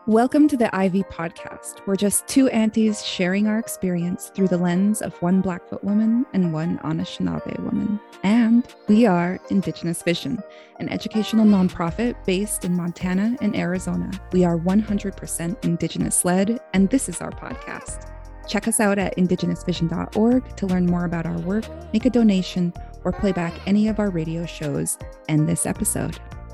Welcome to the Ivy Podcast. We're just two aunties sharing our experience through the lens of one Blackfoot woman and one Anishinaabe woman. And we are Indigenous Vision, an educational nonprofit based in Montana and Arizona. We are 100% Indigenous led, and this is our podcast. Check us out at indigenousvision.org to learn more about our work, make a donation, or play back any of our radio shows and this episode.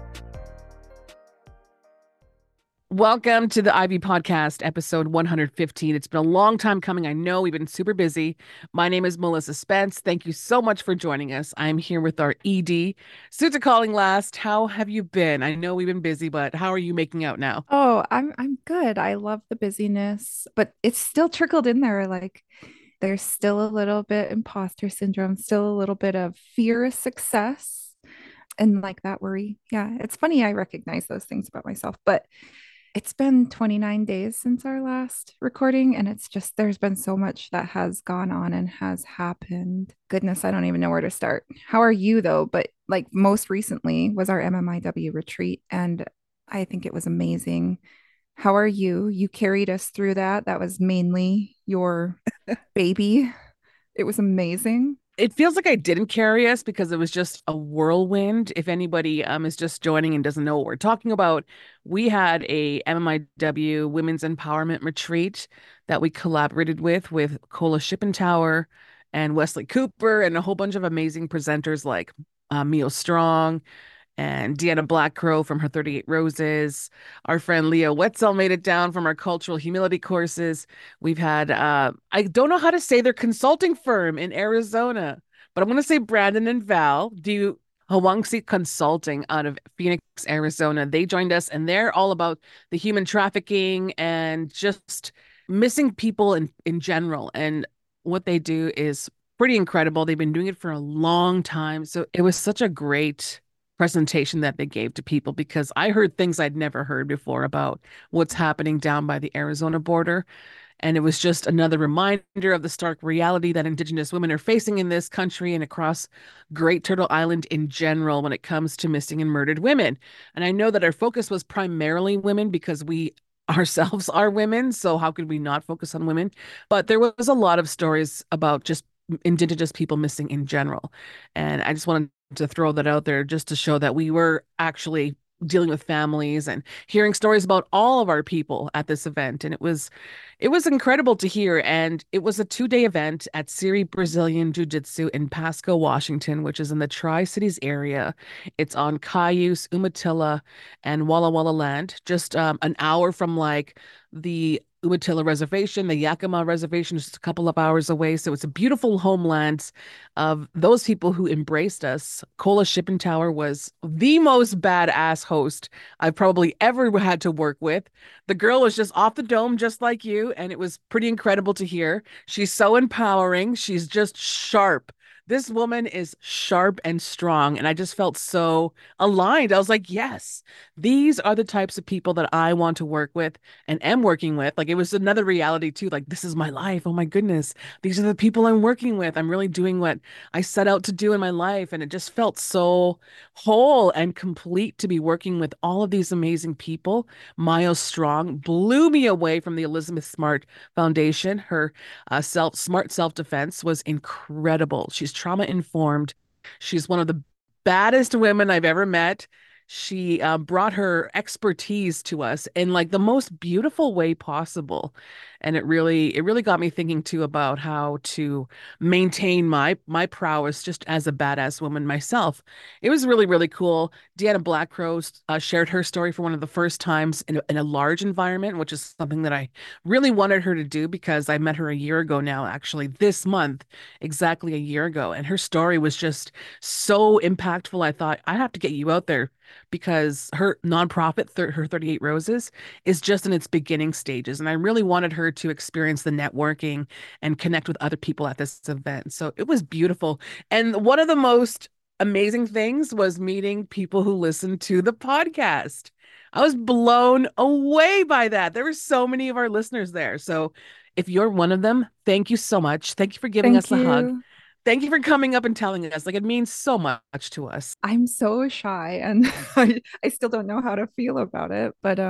Welcome to the Ivy Podcast, episode 115. It's been a long time coming. I know we've been super busy. My name is Melissa Spence. Thank you so much for joining us. I'm here with our ED, Suta Calling Last. How have you been? I know we've been busy, but how are you making out now? Oh, I'm good. I love the busyness, but it's still trickled in there. Like there's still a little bit imposter syndrome, still a little bit of fear of success and like that worry. Yeah, it's funny I recognize those things about myself, but it's been 29 days since our last recording, and it's just there's been so much that has gone on and has happened. Goodness, I don't even know where to start. How are you though? But like most recently was our MMIW retreat, and I think it was amazing. How are you? You carried us through that. That was mainly your baby. It was amazing. It feels like I didn't carry us because it was just a whirlwind. If anybody is just joining and doesn't know what we're talking about, we had a MMIW Women's Empowerment Retreat that we collaborated with Kola Shippentauer and Wesley Cooper and a whole bunch of amazing presenters like Mio Strong and Deanna Blackcrow from her 38 Roses. Our friend Leah Wetzel made it down from our cultural humility courses. We've had, I don't know how to say their consulting firm in Arizona, but I'm going to say Brandon and Val do Hawangsi Consulting out of Phoenix, Arizona. They joined us and they're all about the human trafficking and just missing people in general. And what they do is pretty incredible. They've been doing it for a long time. So it was such a great presentation that they gave to people because I heard things I'd never heard before about what's happening down by the Arizona border. And it was just another reminder of the stark reality that Indigenous women are facing in this country and across Great Turtle Island in general when it comes to missing and murdered women. And I know that our focus was primarily women because we ourselves are women. So how could we not focus on women? But there was a lot of stories about just Indigenous people missing in general. And I just wanted to throw that out there just to show that we were actually dealing with families and hearing stories about all of our people at this event. And it was incredible to hear. And it was a 2-day event at Siri Brazilian Jiu-Jitsu in Pasco, Washington, which is in the Tri-Cities area. It's on Cayuse, Umatilla, and Walla Walla land, just an hour from like the Umatilla Reservation, the Yakima Reservation is just a couple of hours away. So it's a beautiful homeland of those people who embraced us. Kola Shippentauer was the most badass host I've probably ever had to work with. The girl was just off the dome, just like you, and it was pretty incredible to hear. She's so empowering. She's just sharp. This woman is sharp and strong, and I just felt so aligned. I was like, yes, these are the types of people that I want to work with and am working with. Like it was another reality too. Like this is my life. Oh my goodness. These are the people I'm working with. I'm really doing what I set out to do in my life. And it just felt so whole and complete to be working with all of these amazing people. Mayo Strong blew me away from the Elizabeth Smart Foundation. Her smart self-defense was incredible. She's trauma informed. She's one of the baddest women I've ever met. She brought her expertise to us in like the most beautiful way possible. And it really got me thinking too about how to maintain my prowess just as a badass woman myself. It was really, really cool. Deanna Blackcrow shared her story for one of the first times in a large environment, which is something that I really wanted her to do because I met her a year ago now, actually, this month, exactly a year ago. And her story was just so impactful. I thought, I have to get you out there because her nonprofit, her 38 Roses, is just in its beginning stages. And I really wanted her to experience the networking and connect with other people at this event. So it was beautiful. And one of the most amazing things was meeting people who listen to the podcast. I was blown away by that. There were so many of our listeners there. So if you're one of them, thank you so much. Thank you for giving us Thank a hug. you. Thank you for coming up and telling us. Like, it means so much to us. I'm so shy and I still don't know how to feel about it. But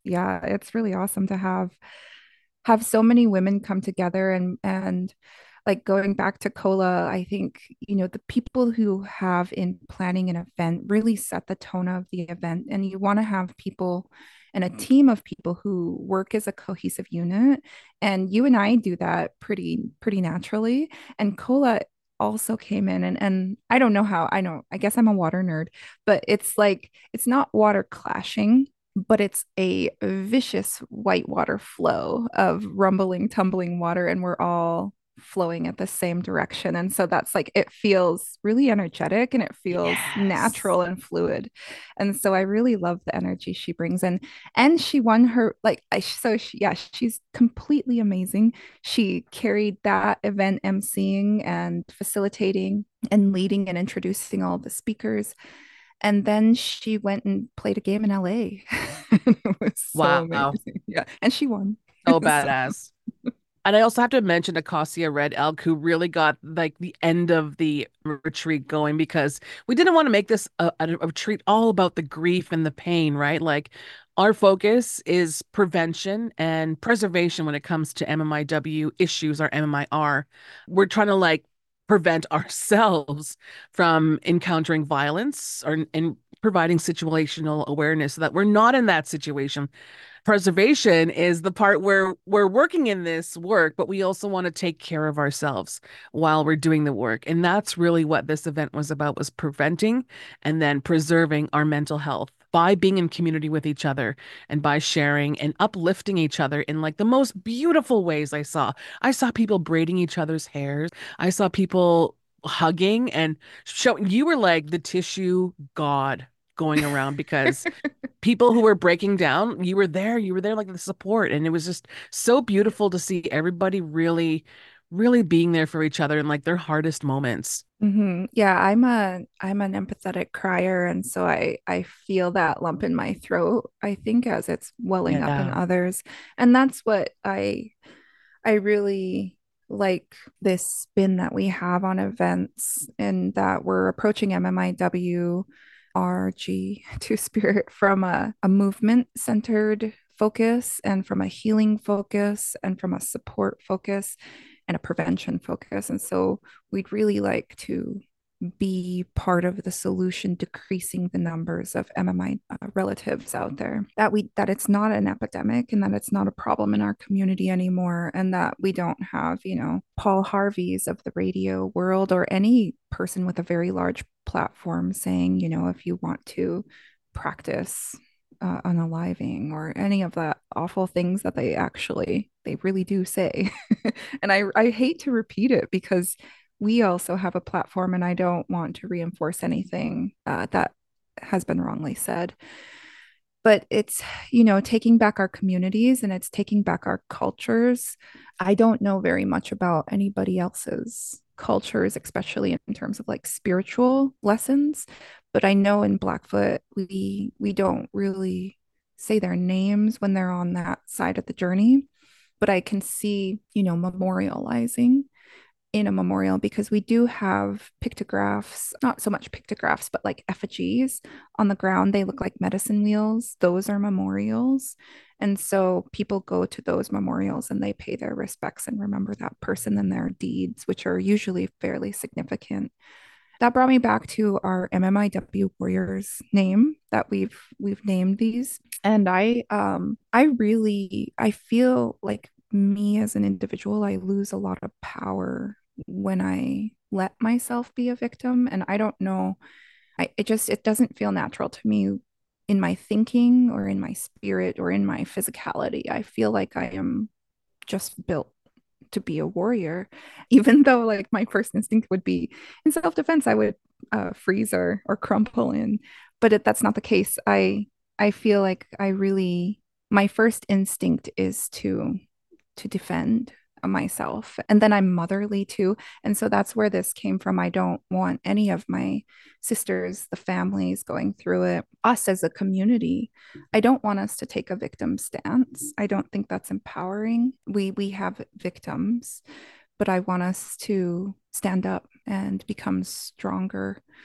Yeah, it's really awesome to have so many women come together and like going back to Cola, I think, the people who have in planning an event really set the tone of the event. And you want to have people and a team of people who work as a cohesive unit. And you and I do that pretty naturally. And Cola also came in and I don't know how, I guess I'm a water nerd, but it's like it's not water clashing, but it's a vicious whitewater flow of rumbling, tumbling water, and we're all flowing at the same direction. And so that's like, it feels really energetic and it feels Yes. natural and fluid. And so I really love the energy she brings in. And she won her, like, yeah, she's completely amazing. She carried that event emceeing and facilitating and leading and introducing all the speakers. And then she went and played a game in LA. It was so Wow. amazing. Yeah. And she won. So So, badass. And I also have to mention Acacia Red Elk, who really got like the end of the retreat going because we didn't want to make this a retreat all about the grief and the pain, right? Like our focus is prevention and preservation when it comes to MMIW issues or MMIR. We're trying to like prevent ourselves from encountering violence or and providing situational awareness so that we're not in that situation. Preservation is the part where we're working in this work, but we also want to take care of ourselves while we're doing the work. And that's really what this event was about, was preventing and then preserving our mental health by being in community with each other and by sharing and uplifting each other in like the most beautiful ways I saw. I saw people braiding each other's hairs. I saw people hugging and showing you were like the tissue god going around because people who were breaking down, you were there like the support. And it was just so beautiful to see everybody really, really being there for each other in like their hardest moments. yeah, I'm an empathetic crier, and so I feel that lump in my throat, I think, as it's welling up in Yeah. others. And that's what I really like, this spin that we have on events, and that we're approaching MMIW RG to spirit from a movement centered focus and from a healing focus and from a support focus and a prevention focus. And so we'd really like to be part of the solution, decreasing the numbers of MMI relatives out there. That it's not an epidemic and that it's not a problem in our community anymore, and that we don't have, Paul Harvey's of the radio world or any person with a very large platform saying, if you want to practice unaliving or any of that awful things that they really do say. And I hate to repeat it because we also have a platform and I don't want to reinforce anything that has been wrongly said. But it's, taking back our communities and it's taking back our cultures. I don't know very much about anybody else's cultures, especially in terms of like spiritual lessons. But I know in Blackfoot, we don't really say their names when they're on that side of the journey. But I can see, memorializing in a memorial because we do have pictographs, not so much pictographs, but like effigies on the ground. They look like medicine wheels. Those are memorials. And so people go to those memorials and they pay their respects and remember that person and their deeds, which are usually fairly significant. That brought me back to our MMIW Warriors name that we've named these. And I feel like me as an individual, I lose a lot of power when I let myself be a victim. And I don't know, it doesn't feel natural to me in my thinking or in my spirit or in my physicality. I feel like I am just built to be a warrior, even though like my first instinct would be in self-defense, I would freeze or crumple in, but that's not the case. I feel like my first instinct is to defend myself. And then I'm motherly too. And so that's where this came from. I don't want any of my sisters, the families going through it, us as a community. I don't want us to take a victim stance. I don't think that's empowering. We have victims, but I want us to stand up and become stronger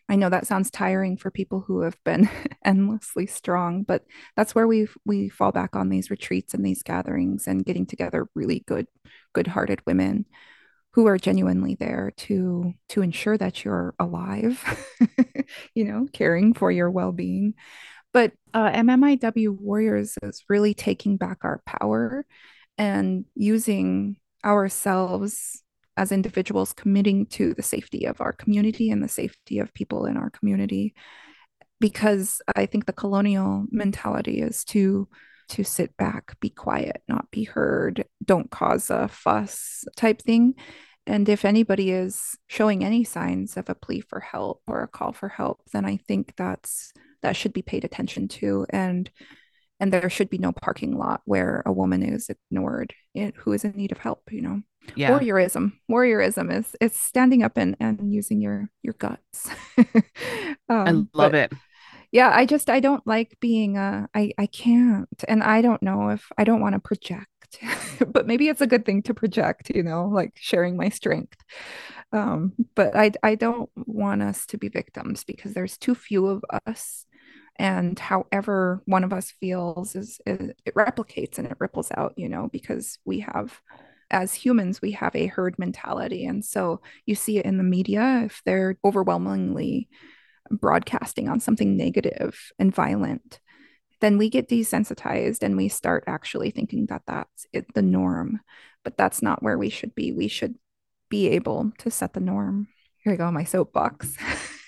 I know that sounds tiring for people who have been endlessly strong, but that's where we fall back on these retreats and these gatherings and getting together really good-hearted women who are genuinely there to ensure that you're alive, caring for your well-being. But MMIW Warriors is really taking back our power and using ourselves as individuals, committing to the safety of our community and the safety of people in our community. Because I think the colonial mentality is to sit back, be quiet, not be heard, don't cause a fuss type thing. And if anybody is showing any signs of a plea for help or a call for help, then I think that should be paid attention to. And there should be no parking lot where a woman is ignored who is in need of help, Yeah, Warriorism is it's standing up and using your guts. I love But it. yeah, I don't like being I can't, and I don't know if I don't want to project. But maybe it's a good thing to project, like sharing my strength. But I don't want us to be victims because there's too few of us. And however one of us feels is it replicates and it ripples out, because as humans, we have a herd mentality. And so you see it in the media if they're overwhelmingly broadcasting on something negative and violent, then we get desensitized and we start actually thinking that that's the norm. But that's not where we should be. We should be able to set the norm. Here we go, my soapbox.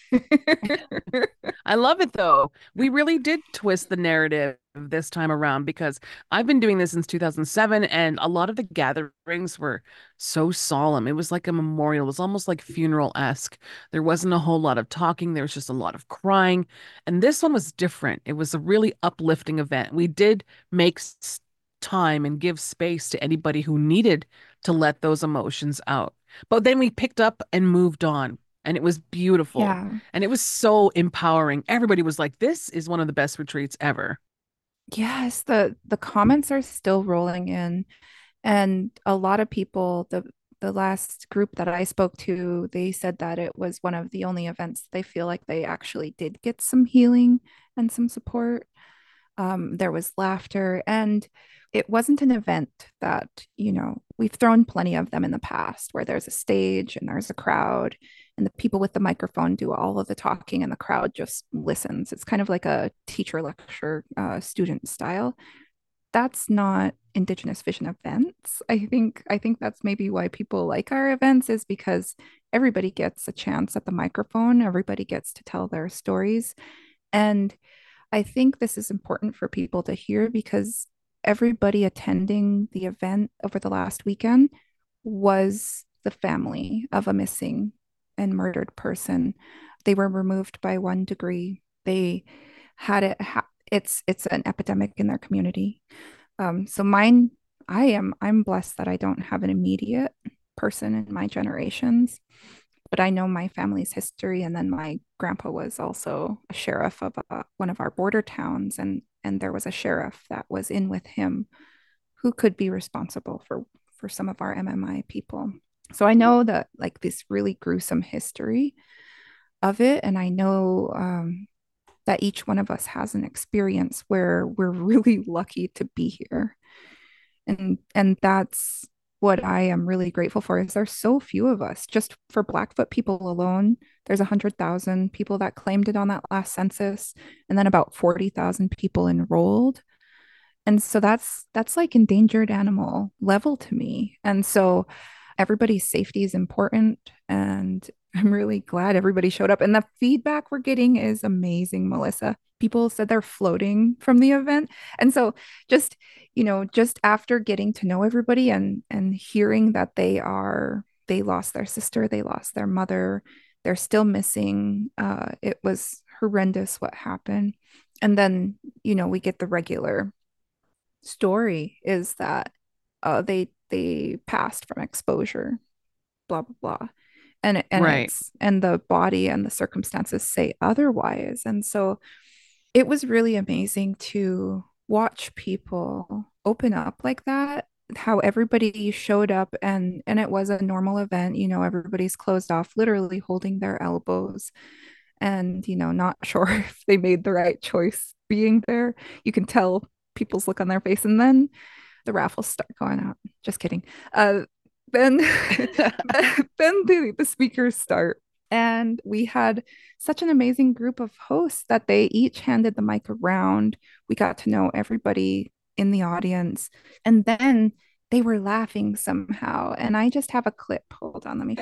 I love it though. We really did twist the narrative this time around because I've been doing this since 2007 and a lot of the gatherings were so solemn. It was like a memorial. It was almost like funeral-esque. There wasn't a whole lot of talking. There was just a lot of crying. And this one was different. It was a really uplifting event. We did make time and give space to anybody who needed to let those emotions out. But then we picked up and moved on and it was beautiful. Yeah. And it was so empowering. Everybody was like, this is one of the best retreats ever. Yes, the comments are still rolling in. And a lot of people, the last group that I spoke to, they said that it was one of the only events they feel like they actually did get some healing and some support. There was laughter, and it wasn't an event that, we've thrown plenty of them in the past where there's a stage and there's a crowd, and the people with the microphone do all of the talking and the crowd just listens. It's kind of like a teacher lecture, student style. That's not Indigenous Vision events. I think that's maybe why people like our events, is because everybody gets a chance at the microphone, everybody gets to tell their stories. And I think this is important for people to hear because everybody attending the event over the last weekend was the family of a missing and murdered person. They were removed by 1 degree. They had it's an epidemic in their community. So mine, I'm blessed that I don't have an immediate person in my generations, but I know my family's history. And then my grandpa was also a sheriff of one of our border towns, and there was a sheriff that was in with him who could be responsible for some of our MMI people. So I know that like this really gruesome history of it, and I know that each one of us has an experience where we're really lucky to be here, and that's what I am really grateful for. Is there's so few of us. Just for Blackfoot people alone, there's 100,000 people that claimed it on that last census, and then about 40,000 people enrolled. And so that's like endangered animal level to me. And so everybody's safety is important. And I'm really glad everybody showed up. And the feedback we're getting is amazing, Melissa. People said they're floating from the event. And so just, just after getting to know everybody and hearing that they lost their sister, they lost their mother, they're still missing. It was horrendous what happened. And then, we get the regular story is that they passed from exposure, blah blah blah, Right. and the body and the circumstances say otherwise. And so it was really amazing to watch people open up like that, how everybody showed up, and it was a normal event. Everybody's closed off, literally holding their elbows, and, not sure if they made the right choice being there. You can tell people's look on their face. And then the raffles start going out. Just kidding. Then then the speakers start. And we had such an amazing group of hosts that they each handed the mic around. We got to know everybody in the audience. And then they were laughing somehow. And I just have a clip. Hold on, let me.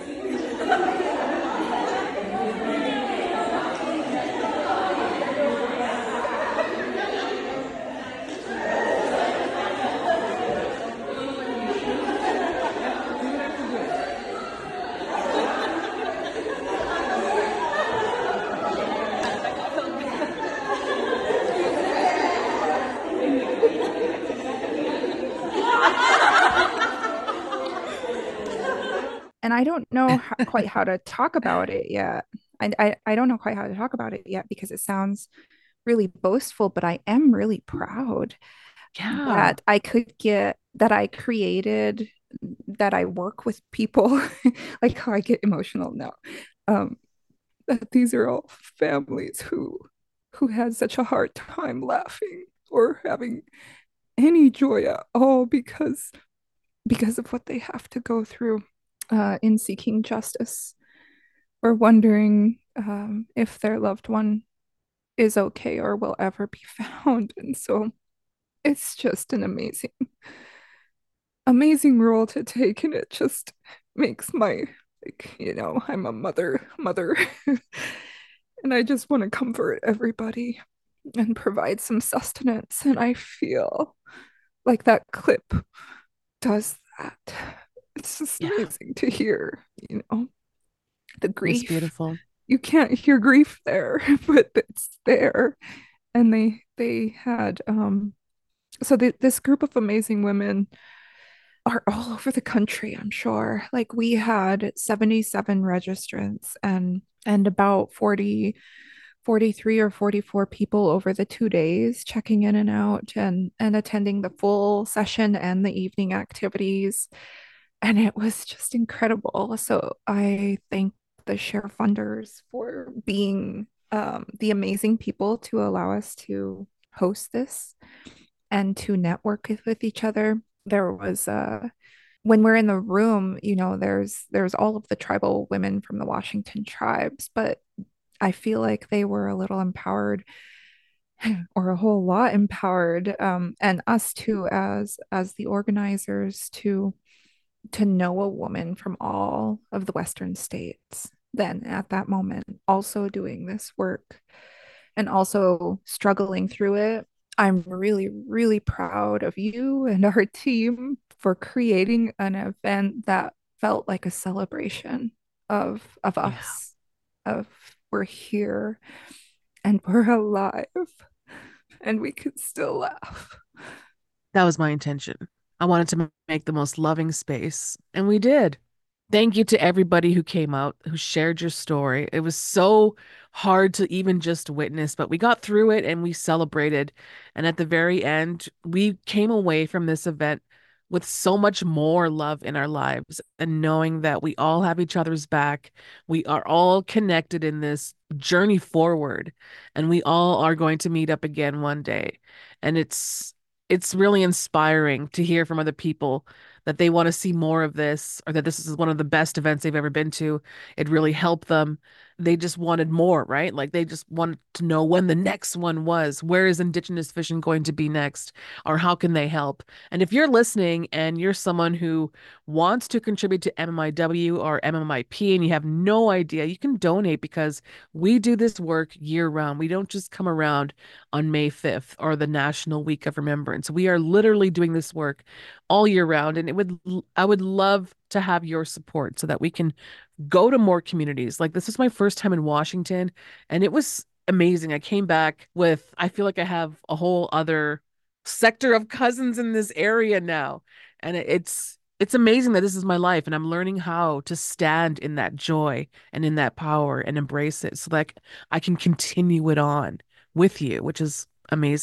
And I don't know quite how to talk about it yet. I don't know quite how to talk about it yet because it sounds really boastful, but I am really proud Yeah. that I created, that I work with people. Like how I get emotional now. Um, that these are all families who had such a hard time laughing or having any joy at all because of what they have to go through in seeking justice or wondering if their loved one is okay or will ever be found. And so it's just an amazing role to take. And it just makes my, like, I'm a mother. And I just want to comfort everybody and provide some sustenance. And I feel like that clip does that. It's just Yeah. amazing to hear, the It was grief. beautiful. You can't hear grief there, but it's there. And they had this group of amazing women are all over the country, I'm sure. Like we had 77 registrants and about 43 or 44 people over the 2 days checking in and out and attending the full session and the evening activities. And it was just incredible. So I thank the share funders for being the amazing people to allow us to host this and to network with each other. There was when we're in the room, there's all of the tribal women from the Washington tribes, but I feel like they were a little empowered or a whole lot empowered, and us too as the organizers to know a woman from all of the Western states then at that moment, also doing this work and also struggling through it. I'm really, really proud of you and our team for creating an event that felt like a celebration of Yeah. us, of we're here and we're alive and we can still laugh. That was my intention. I wanted to make the most loving space, and we did. Thank you to everybody who came out, who shared your story. It was so hard to even just witness, but we got through it and we celebrated. And at the very end, we came away from this event with so much more love in our lives and knowing that we all have each other's back. We are all connected in this journey forward, and we all are going to meet up again one day. And it's really inspiring to hear from other people that they want to see more of this or that this is one of the best events they've ever been to. It really helped them. They just wanted more, right? Like they just wanted to know when the next one was. Where is Indigenous fishing going to be next? Or how can they help? And if you're listening and you're someone who wants to contribute to MMIW or MMIP and you have no idea, you can donate because we do this work year round. We don't just come around on May 5th or the National Week of Remembrance. We are literally doing this work all year round. And I would love to have your support so that we can go to more communities. Like this was my first time in Washington and it was amazing. I came back with, I feel like I have a whole other sector of cousins in this area now. And it's amazing that this is my life and I'm learning how to stand in that joy and in that power and embrace it so that I can continue it on with you, which is amazing.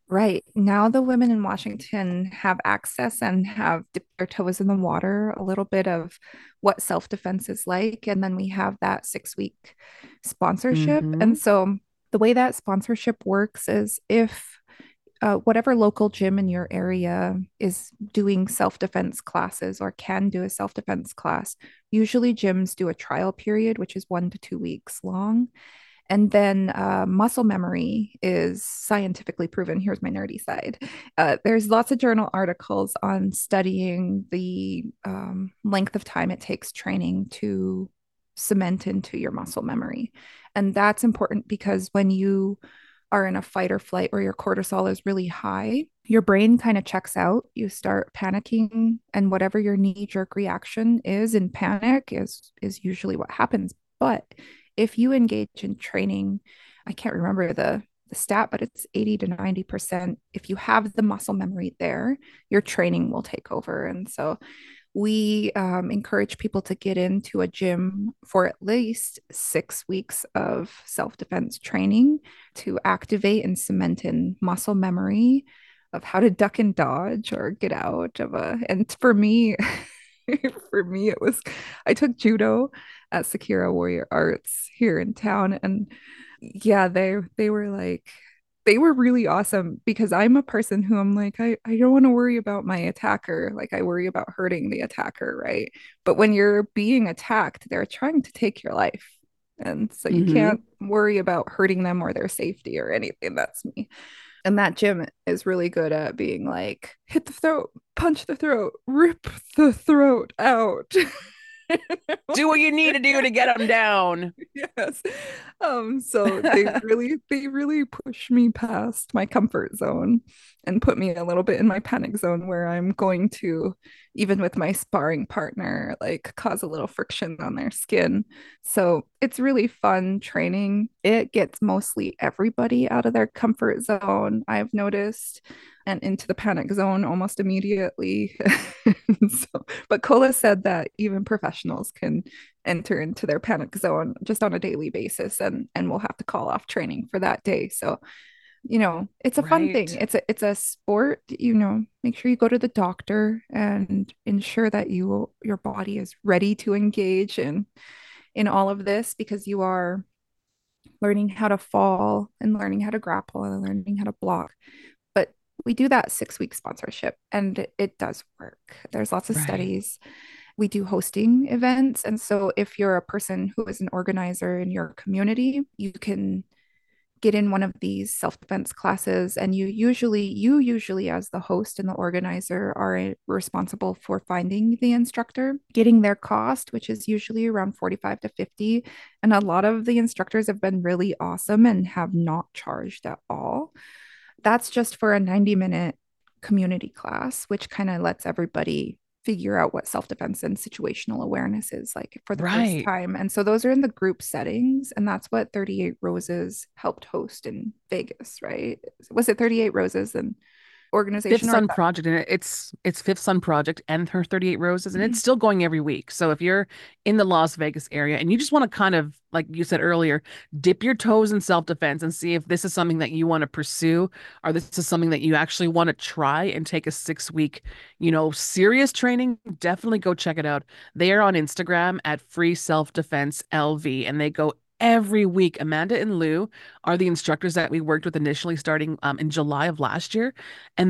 Right. Now the women in Washington have access and have dipped their toes in the water, a little bit of what self-defense is like. And then we have that 6 week sponsorship. And Mm-hmm. so the way that sponsorship works is if whatever local gym in your area is doing self-defense classes or can do a self-defense class, usually gyms do a trial period, which is 1 to 2 weeks long. And then muscle memory is scientifically proven. Here's my nerdy side. There's lots of journal articles on studying the length of time it takes training to cement into your muscle memory. And that's important because when you are in a fight or flight where your cortisol is really high, your brain kind of checks out. You start panicking, and whatever your knee jerk reaction is in panic is usually what happens. But if you engage in training, I can't remember the stat, but it's 80 to 90%. If you have the muscle memory there, your training will take over. And so we encourage people to get into a gym for at least 6 weeks of self defense training to activate and cement in muscle memory of how to duck and dodge or get out of a. And for me, for me, it was I took judo at Sakura Warrior Arts here in town, and yeah, they were like they were really awesome because I'm a person who I'm like, I don't want to worry about my attacker. Like I worry about hurting the attacker, right? But when you're being attacked, they're trying to take your life. And so you Mm-hmm. can't worry about hurting them or their safety or anything. That's me. And that gym is really good at being like, hit the throat, punch the throat, rip the throat out. Do what you need to do to get them down. Yes. So they really push me past my comfort zone and put me a little bit in my panic zone where I'm going to, even with my sparring partner, like cause a little friction on their skin. So it's really fun training. It gets mostly everybody out of their comfort zone, I've noticed, and into the panic zone almost immediately. So, but Kola said that even professionals can enter into their panic zone just on a daily basis, and we'll have to call off training for that day. So it's a fun thing. Right. It's a sport. Make sure you go to the doctor and ensure that your body is ready to engage in all of this, because you are learning how to fall and learning how to grapple and learning how to block. But we do that 6 week sponsorship, and it does work. There's lots of Right. studies. We do hosting events. And so if you're a person who is an organizer in your community, you can get in one of these self-defense classes, and you usually as the host and the organizer are responsible for finding the instructor, getting their cost, which is usually around 45 to 50. And a lot of the instructors have been really awesome and have not charged at all. That's just for a 90-minute community class, which kind of lets everybody figure out what self-defense and situational awareness is like for the first Right. time. And so those are in the group settings, and that's what 38 Roses helped host in Vegas, right? Was it 38 Roses and Fifth organization, or Sun Project, and it's Fifth Sun Project and her 38 Roses, and it's still going every week. So if you're in the Las Vegas area and you just want to kind of, like you said earlier, dip your toes in self-defense and see if this is something that you want to pursue, or this is something that you actually want to try and take a 6 week, serious training, definitely go check it out. They are on Instagram at Free Self Defense LV, and they go every week. Amanda and Lou are the instructors that we worked with initially starting in July of last year, and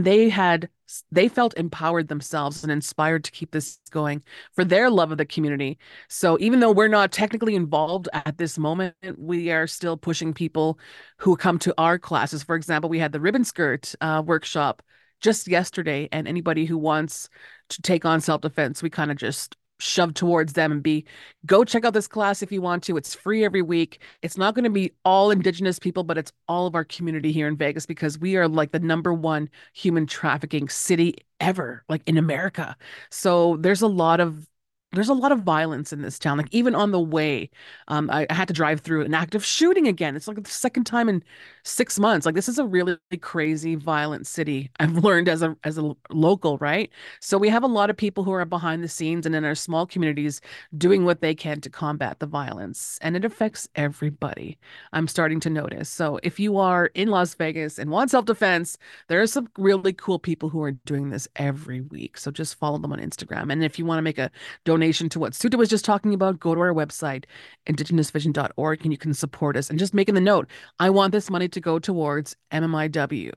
they felt empowered themselves and inspired to keep this going for their love of the community. So even though we're not technically involved at this moment, we are still pushing people who come to our classes. For example, we had the ribbon skirt workshop just yesterday, and anybody who wants to take on self-defense, we kind of just shove towards them and go check out this class if you want to. It's free every week. It's not going to be all Indigenous people, but it's all of our community here in Vegas, because we are like the number one human trafficking city ever, like in America. So there's a lot of violence in this town. Like even on the way, I had to drive through an active shooting again. It's like the second time in 6 months. Like this is a really crazy, violent city. I've learned as a local, right? So we have a lot of people who are behind the scenes and in our small communities doing what they can to combat the violence, and it affects everybody. I'm starting to notice. So if you are in Las Vegas and want self-defense, there are some really cool people who are doing this every week. So just follow them on Instagram. And if you want to make a donation to what Suta was just talking about, go to our website, indigenousvision.org, and you can support us. And just making the note, I want this money to go towards MMIW.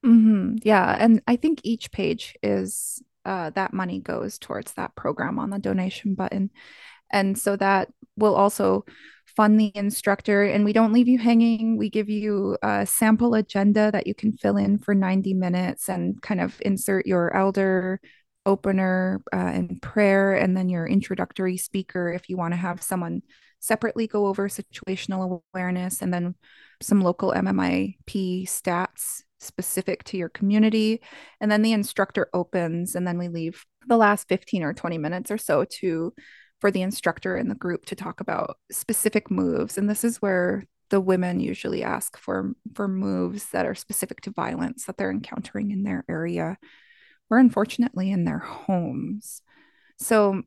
Yeah. And I think each page is that money goes towards that program on the donation button. And so that will also fund the instructor. And we don't leave you hanging. We give you a sample agenda that you can fill in for 90 minutes and kind of insert your elder opener and prayer, and then your introductory speaker if you want to have someone separately go over situational awareness, and then some local MMIP stats specific to your community. And then the instructor opens, and then we leave the last 15 or 20 minutes or so to for the instructor and the group to talk about specific moves. And this is where the women usually ask for moves that are specific to violence that they're encountering in their area or unfortunately in their homes. So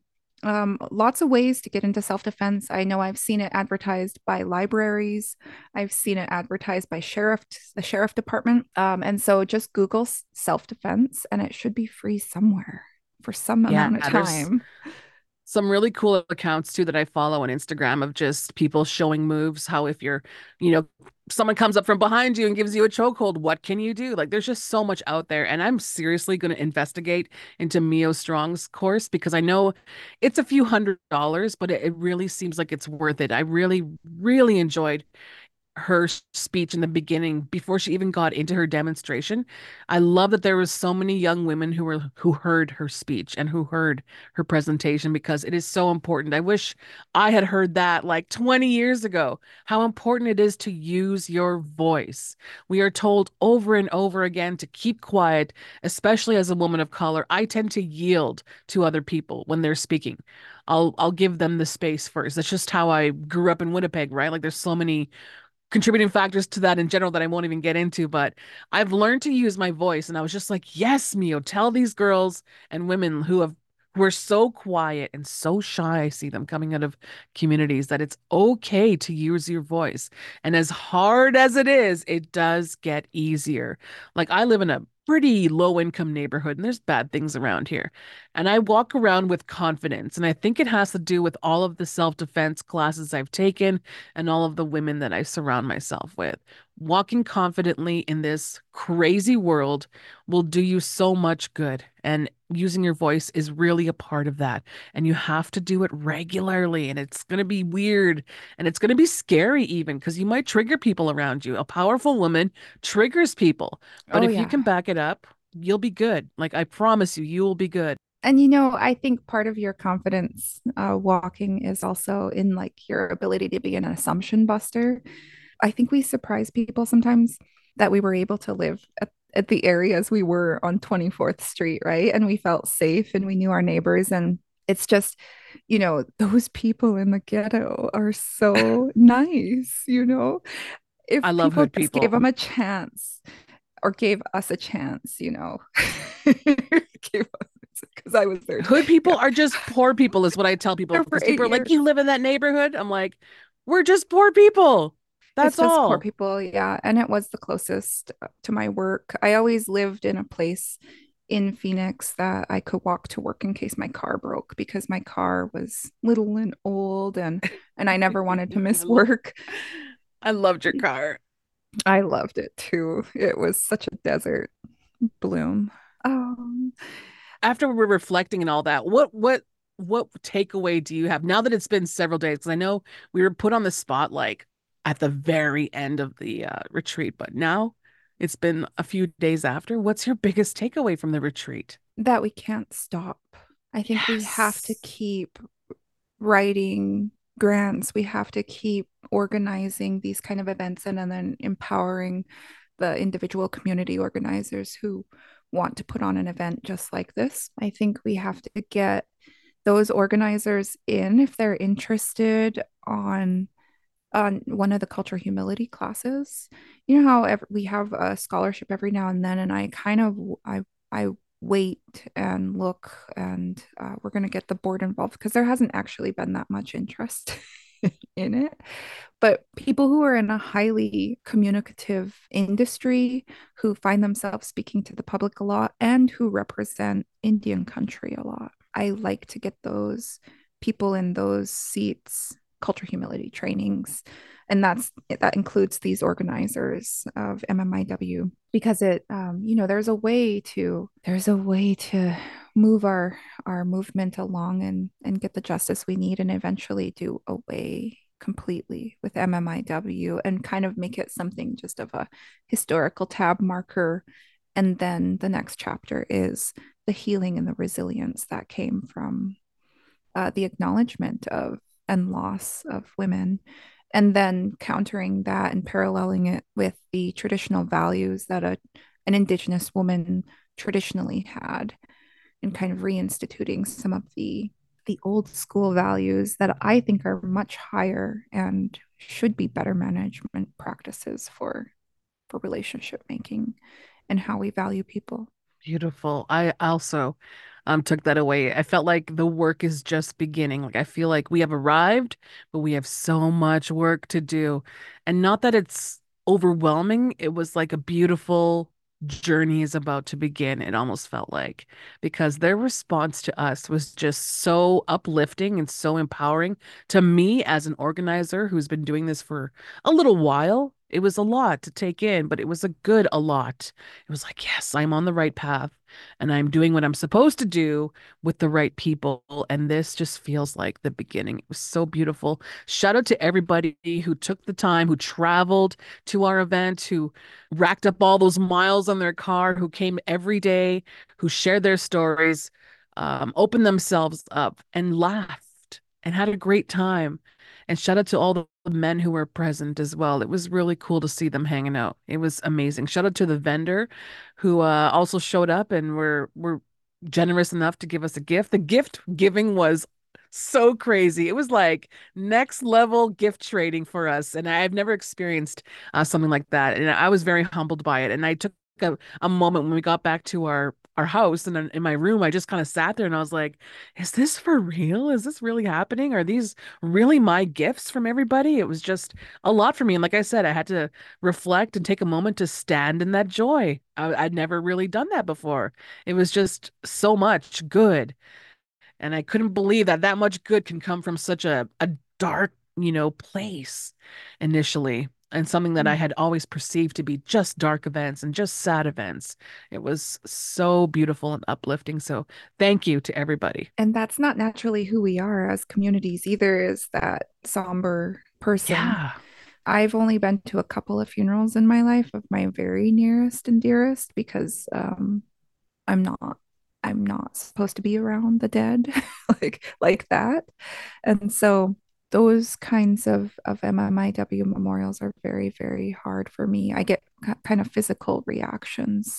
lots of ways to get into self-defense. I know I've seen it advertised by libraries. I've seen it advertised by the sheriff department. And so just Google self-defense and it should be free somewhere for some Yeah, amount of there's time. some really cool accounts too that I follow on Instagram of just people showing moves. How if you're, you know, someone comes up from behind you and gives you a chokehold, what can you do? Like there's just so much out there. And I'm seriously going to investigate into Mio Strong's course because I know it's a few $100s, but it really seems like it's worth it. I really, really enjoyed her speech in the beginning before she even got into her demonstration. I love that there was so many young women who heard her speech and who heard her presentation because it is so important. I wish I had heard that like 20 years ago, how important it is to use your voice. We are told over and over again to keep quiet, especially as a woman of color. I tend to yield to other people when they're speaking. I'll give them the space first. That's just how I grew up in Winnipeg, right? Like there's so many contributing factors to that in general that I won't even get into, but I've learned to use my voice. And I was just like, yes, Mio, tell these girls and women who are so quiet and so shy. I see them coming out of communities that it's okay to use your voice. And as hard as it is, it does get easier. Like I live in a pretty low income neighborhood and there's bad things around here. And I walk around with confidence. And I think it has to do with all of the self-defense classes I've taken and all of the women that I surround myself with. Walking confidently in this crazy world will do you so much good. And using your voice is really a part of that. And you have to do it regularly. And it's going to be weird and it's going to be scary, even because you might trigger people around you. A powerful woman triggers people. But Oh, if you yeah. can back it up, you'll be good. Like I promise you, you will be good. And I think part of your confidence walking is also in like your ability to be an assumption buster. I think we surprise people sometimes that we were able to live at the areas we were on 24th Street, right? And we felt safe and we knew our neighbors. And it's just, those people in the ghetto are so nice. If I love people hood just gave people. them a chance or gave us a chance, because I was there. Hood Yeah, people are just poor people, is what I tell people. there for Because eight people are like, years. you live in that neighborhood? I'm like, we're just poor people. It's That's just poor all. people. Yeah. And it was the closest to my work. I always lived in a place in Phoenix that I could walk to work in case my car broke because my car was little and old and I never wanted to I miss love work. I loved your car. I loved it too. It was such a desert bloom. Um, After we're reflecting and all that, what takeaway do you have now that it's been several days? Because I know we were put on the spot like at the very end of the retreat, but now it's been a few days after. What's your biggest takeaway from the retreat? that we can't stop. I think we have to Yes. keep writing grants. We have to keep organizing these kind of events and then empowering the individual community organizers who want to put on an event just like this. I think we have to get those organizers in if they're interested on on one of the cultural humility classes. You know how we have a scholarship every now and then, and I wait and look, and we're going to get the board involved because there hasn't actually been that much interest in it. But people who are in a highly communicative industry, who find themselves speaking to the public a lot and who represent Indian country a lot, I like to get those people in those seats culture humility trainings, and that includes these organizers of MMIW, because there's a way to move our movement along and get the justice we need, and eventually do away completely with MMIW and kind of make it something just of a historical tab marker. And then the next chapter is the healing and the resilience that came from the acknowledgement of and loss of women, and then countering that and paralleling it with the traditional values that an Indigenous woman traditionally had, and kind of reinstituting some of the old school values that I think are much higher and should be better management practices for relationship making and how we value people. Beautiful. I also took that away. I felt like the work is just beginning. Like I feel like we have arrived, but we have so much work to do. And not that it's overwhelming, it was like a beautiful journey is about to begin, it almost felt like, because their response to us was just so uplifting and so empowering to me as an organizer who's been doing this for a little while. It was a lot to take in, but it was a lot. It was like, yes, I'm on the right path and I'm doing what I'm supposed to do with the right people. And this just feels like the beginning. It was so beautiful. Shout out to everybody who took the time, who traveled to our event, who racked up all those miles on their car, who came every day, who shared their stories, opened themselves up and laughed and had a great time. And shout out to all the men who were present as well. It was really cool to see them hanging out. It was amazing. Shout out to the vendor who also showed up and were generous enough to give us a gift. The gift giving was so crazy. It was like next level gift trading for us. And I've never experienced something like that. And I was very humbled by it. And I took a moment when we got back to our house and in my room, I just kind of sat there and I was like, is this for real? Is this really happening? Are these really my gifts from everybody? It was just a lot for me. And like I said, I had to reflect and take a moment to stand in that joy. I'd never really done that before. It was just so much good. And I couldn't believe that that much good can come from such a dark, place initially. And something that I had always perceived to be just dark events and just sad events. It was so beautiful and uplifting. So thank you to everybody. And that's not naturally who we are as communities either, is that somber person. Yeah. I've only been to a couple of funerals in my life of my very nearest and dearest, because I'm not I'm not supposed to be around the dead like that. And so those kinds of MMIW memorials are very, very hard for me. I get kind of physical reactions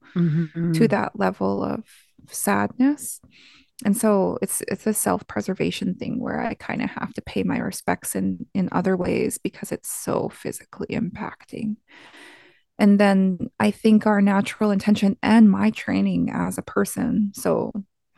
to Hmm. that level of sadness. And so it's a self-preservation thing where I kind of have to pay my respects in other ways because it's so physically impacting. And then I think our natural intention and my training as a person, so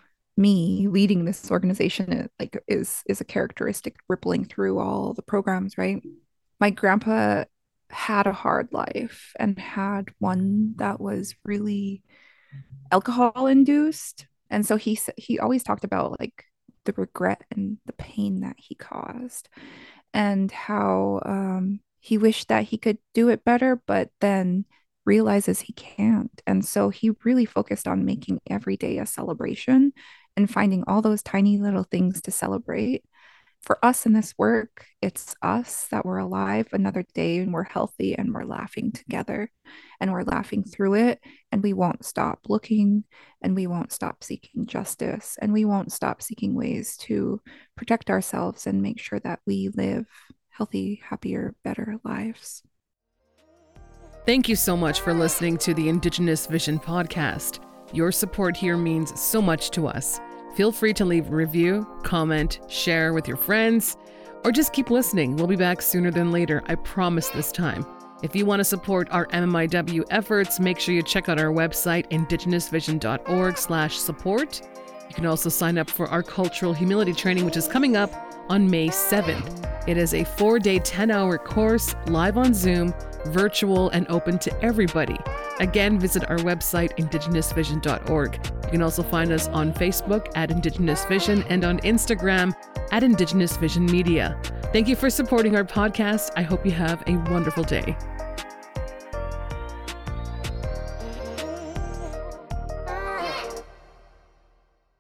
me leading this organization, is a characteristic rippling through all the programs, right? My grandpa had a hard life and had one that was really alcohol induced. And so he always talked about like the regret and the pain that he caused, and how he wished that he could do it better, but then realizes he can't. And so he really focused on making every day a celebration and finding all those tiny little things to celebrate. For us in this work, it's us that we're alive another day and we're healthy and we're laughing together and we're laughing through it. And we won't stop looking, and we won't stop seeking justice, and we won't stop seeking ways to protect ourselves and make sure that we live healthy, happier, better lives. Thank you so much for listening to the Indigenous Vision podcast. Your support here means so much to us. Feel free to leave a review, comment, share with your friends. or just keep listening. We'll be back sooner than later. I promise this time. If you want to support our MMIW efforts, make sure you check out our website, indigenousvision.org/support. You can also sign up for our cultural humility training, which is coming up on May 7th. It is a 4-day, 10-hour course, live on Zoom, virtual, and open to everybody. Again, visit our website, indigenousvision.org. You can also find us on Facebook at Indigenous Vision and on Instagram at Indigenous Vision Media. Thank you for supporting our podcast. I hope you have a wonderful day.